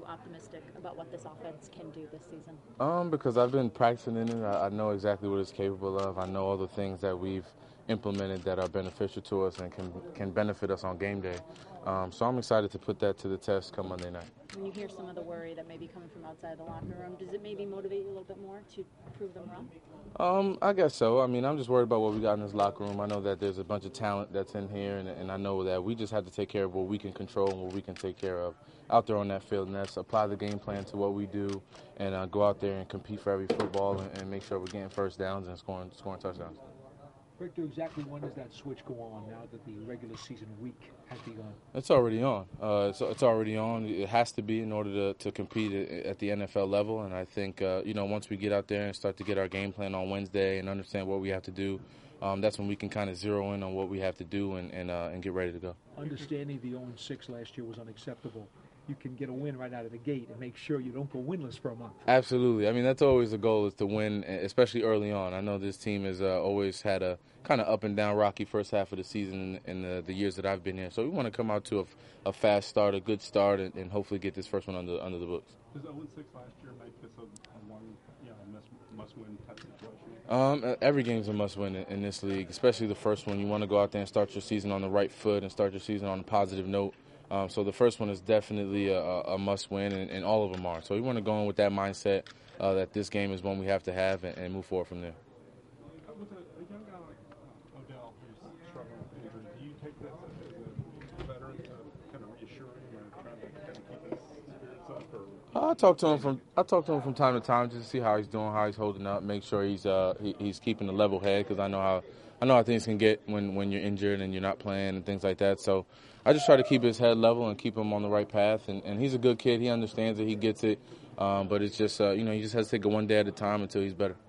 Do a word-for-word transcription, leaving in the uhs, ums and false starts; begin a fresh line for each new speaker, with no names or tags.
optimistic about what this offense can do this season?
Um, because I've been practicing in it. I, I know exactly what it's capable of. I know all the things that we've implemented that are beneficial to us and can can benefit us on game day. Um, so I'm excited to put that to the test come Monday night.
When you hear some of the worry that may be coming from outside the locker room, does it maybe motivate you a little bit more to prove them wrong?
Um, I guess so. I mean, I'm just worried about what we got in this locker room. I know that there's a bunch of talent that's in here, and, and I know that we just have to take care of what we can control and what we can take care of out there on that field, and that's apply the game plan to what we do and uh, go out there and compete for every football and, and make sure we're getting first downs and scoring scoring touchdowns.
Victor, exactly when does that switch go on now that the regular season week has begun?
It's already on. Uh, it's, it's already on. It has to be in order to, to compete at the N F L level. And I think, uh, you know, once we get out there and start to get our game plan on Wednesday and understand what we have to do, um, that's when we can kind of zero in on what we have to do and and, uh, and get ready to go.
Understanding the oh and six last year was unacceptable, you can get a win right out of the gate and make sure you don't go winless for a month.
Absolutely. I mean, that's always the goal, is to win, especially early on. I know this team has uh, always had a kind of up and down rocky first half of the season in the, the years that I've been here. So we want to come out to a, a fast start, a good start, and, and hopefully get this first one under under the books.
Does oh and six last year make this a, a one, you know, must, must-win type situation?
Um, every game's a must-win in, in this league, especially the first one. You want to go out there and start your season on the right foot and start your season on a positive note. Um, so the first one is definitely a, a must-win, and, and all of them are. So we want to go in with that mindset uh, that this game is one we have to have and, and move forward from there.
With a, a young guy like Odell who's struggling with injury, do you take that as a veteran to kind of reassure him or trying to kind of keep his spirits up? Or?
I talk to him from I talk to him from time to time just to see how he's doing, how he's holding up, make sure he's uh, he, he's keeping a level head, because I know how I know how things can get when, when you're injured and you're not playing and things like that. So I just try to keep his head level and keep him on the right path. And, and he's a good kid. He understands it. He gets it. Um, but it's just, uh, you know, he just has to take it one day at a time until he's better.